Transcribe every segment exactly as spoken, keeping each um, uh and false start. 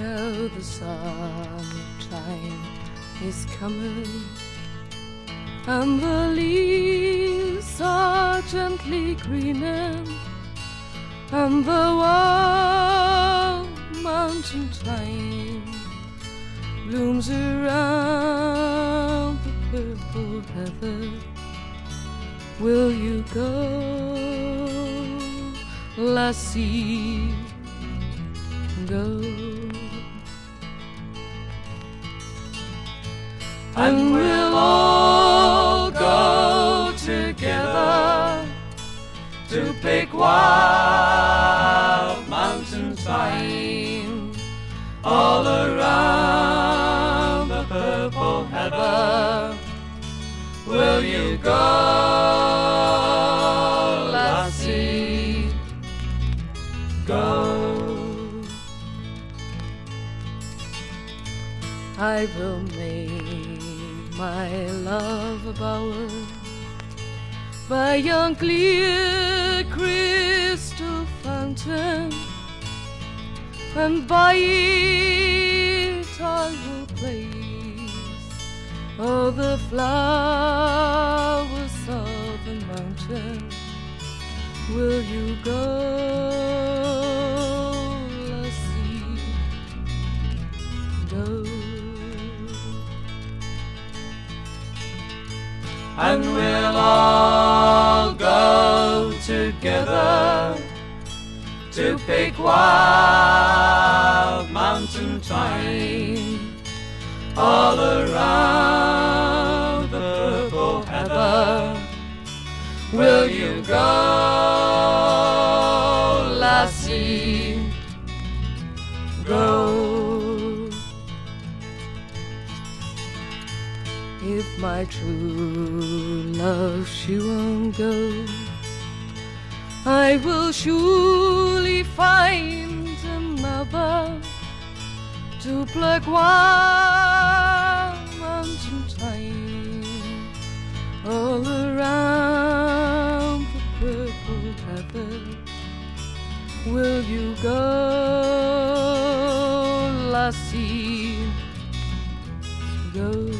Now the summertime is coming, and the leaves are gently greening, and the warm mountain thyme blooms around the purple heather. Will you go, lassie, go? And we'll all go together to pick wild mountain thyme all around the purple heather. Will you go, lassie, go? I will make my love a bower by yon clear crystal fountain, and by it I will place all the flowers of the mountain. Will you go, lassie, go? And we'll all go together to pick wild mountain thyme all around the purple heather. Will you go, lassie, go? If my true love she won't go, I will surely find another to pluck wild mountain thyme all around the purple heather. Will you go, lassie, go?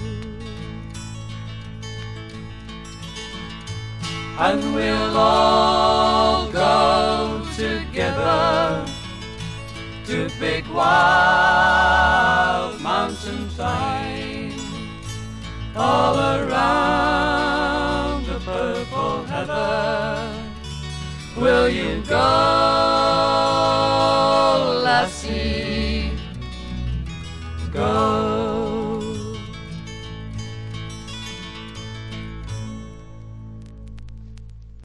And we'll all go together to pick wild mountain thyme all around the purple heather. Will you go, lassie?